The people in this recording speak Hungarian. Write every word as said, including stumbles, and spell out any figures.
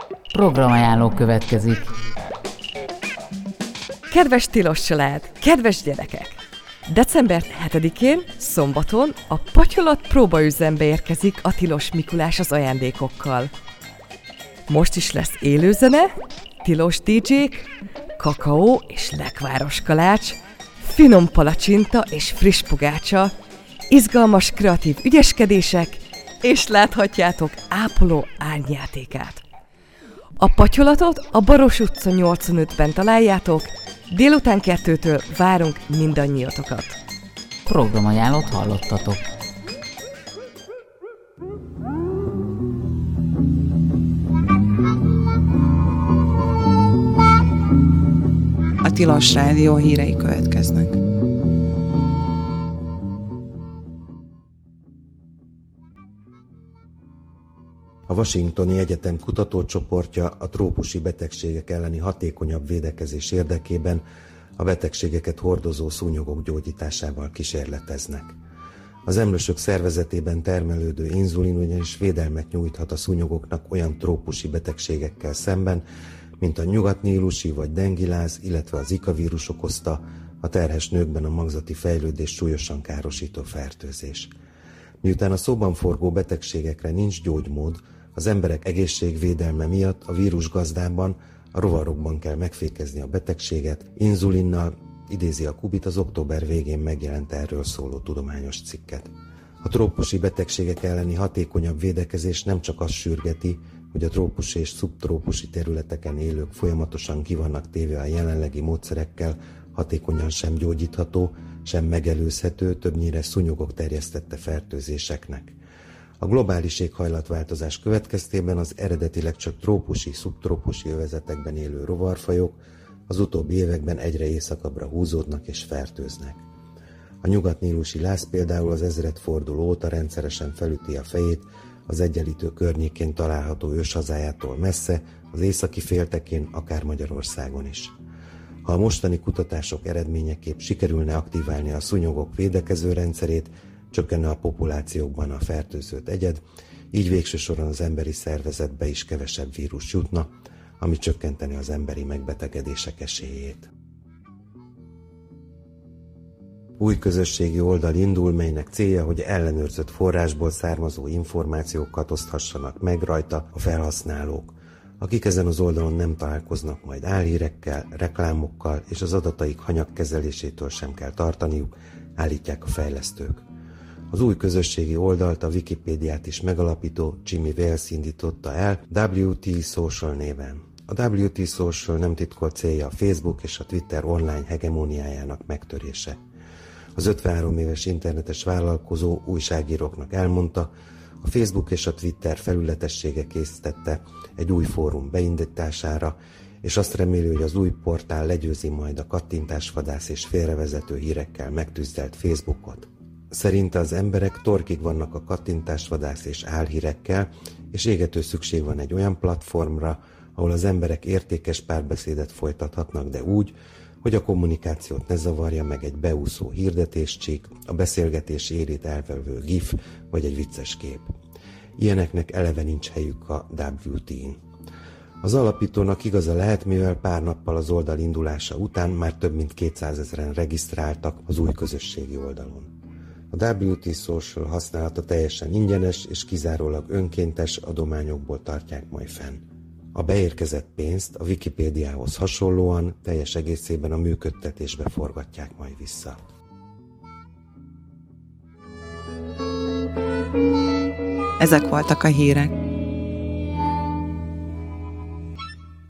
Programajánló következik. Kedves tilos család, kedves gyerekek! december hetedikén, szombaton a Patyolat próbaüzembe érkezik a Tilos Mikulás az ajándékokkal. Most is lesz élőzene, tilos dé dzsék, kakaó és lekváros kalács, finom palacsinta és friss pogácsa, izgalmas kreatív ügyeskedések, és láthatjátok ápoló árnyjátékát. A Patyolatot a Baros utca nyolcvanötben találjátok, délután kettőtől várunk mindannyiatokat. Programajánlót hallottatok. A Tilos Rádió hírei következnek. A Washingtoni Egyetem kutatócsoportja a trópusi betegségek elleni hatékonyabb védekezés érdekében a betegségeket hordozó szúnyogok gyógyításával kísérleteznek. Az emlősök szervezetében termelődő inzulin ugyanis védelmet nyújthat a szúnyogoknak olyan trópusi betegségekkel szemben, mint a nyugatnílusi vagy dengiláz, illetve az Zika vírus okozta, a terhes nőkben a magzati fejlődés súlyosan károsító fertőzés. Miután a szóban forgó betegségekre nincs gyógymód, az emberek egészségvédelme miatt a vírusgazdában, a rovarokban kell megfékezni a betegséget, inzulinnal, idézi a Kubit az október végén megjelent erről szóló tudományos cikket. A trópusi betegségek elleni hatékonyabb védekezés nem csak azt sürgeti, hogy a trópusi és szubtrópusi területeken élők folyamatosan ki vannak téve a jelenlegi módszerekkel, hatékonyan sem gyógyítható, sem megelőzhető, többnyire szúnyogok terjesztette fertőzéseknek. A globális éghajlatváltozás következtében az eredetileg csak trópusi, szubtrópusi övezetekben élő rovarfajok az utóbbi években egyre északabbra húzódnak és fertőznek. A nyugatnílusi láz például az ezredforduló óta rendszeresen felüti a fejét az Egyenlítő környékén található őshazájától messze, az északi féltekén, akár Magyarországon is. Ha a mostani kutatások eredményeképp sikerülne aktiválni a szúnyogok védekező rendszerét, csökkenne a populációkban a fertőzött egyed, így végső soron az emberi szervezetbe is kevesebb vírus jutna, ami csökkenteni az emberi megbetegedések esélyét. Új közösségi oldal indul, melynek célja, hogy ellenőrzött forrásból származó információkat oszthassanak meg rajta a felhasználók, akik ezen az oldalon nem találkoznak majd álhírekkel, reklámokkal, és az adataik hanyagkezelésétől sem kell tartaniuk, állítják a fejlesztők. Az új közösségi oldalt a Wikipédiát is megalapító Jimmy Wales indította el dupla vé té Social néven. A dupla vé té Social nem titkolt célja a Facebook és a Twitter online hegemóniájának megtörése. Az ötvenhárom éves internetes vállalkozó újságíróknak elmondta, a Facebook és a Twitter felületessége készítette egy új fórum beindítására, és azt reméli, hogy az új portál legyőzi majd a kattintásvadász és félrevezető hírekkel megtüzdelt Facebookot. Szerinte az emberek torkig vannak a kattintásvadász és álhírekkel, és égető szükség van egy olyan platformra, ahol az emberek értékes párbeszédet folytathatnak, de úgy, hogy a kommunikációt ne zavarja meg egy beúszó hirdetéscsík, a beszélgetés érét elvevő gif vagy egy vicces kép. Ilyeneknek eleve nincs helyük a dupla vé té-n. Az alapítónak igaza lehet, mivel pár nappal az oldal indulása után már több mint kétszázezren regisztráltak az új közösségi oldalon. A dupla vé té Social használata teljesen ingyenes és kizárólag önkéntes adományokból tartják majd fenn. A beérkezett pénzt a Wikipédiához hasonlóan teljes egészében a működtetésbe forgatják majd vissza. Ezek voltak a hírek.